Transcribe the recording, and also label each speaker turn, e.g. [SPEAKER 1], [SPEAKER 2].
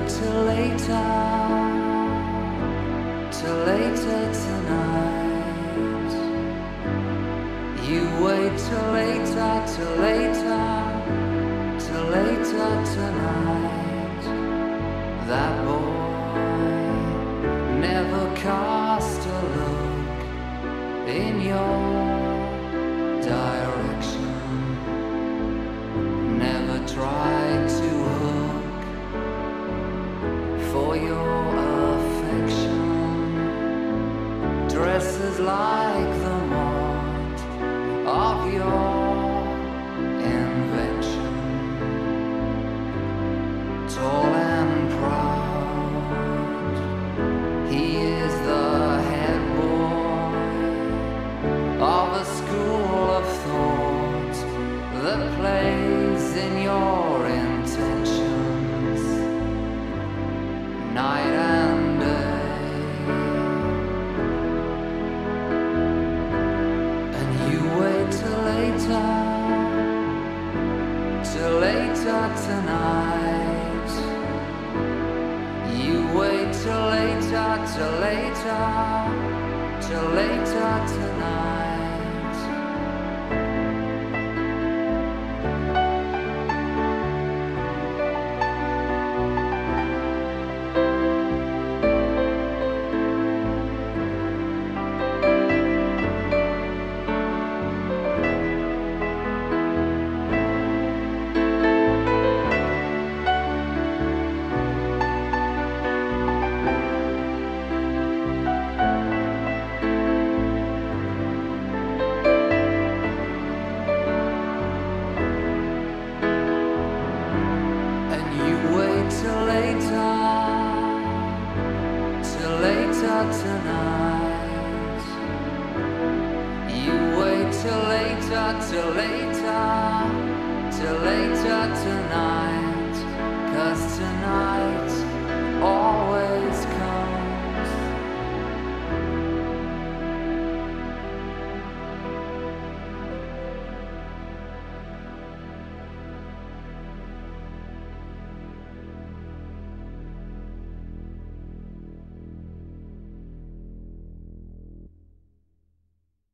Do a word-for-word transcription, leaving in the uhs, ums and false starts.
[SPEAKER 1] till later, till later tonight. You wait till later, till later, till later tonight. That boy never cast a look in your direction, never tried to hook for your affection. Dresses like the mold of your invention, tall and proud. He is the head boy of a school of thought that plays in your intentions night and day. And you wait till later, till later tonight. You wait till later, till later, till later tonight. Till later, till later tonight. You wait till later, till later.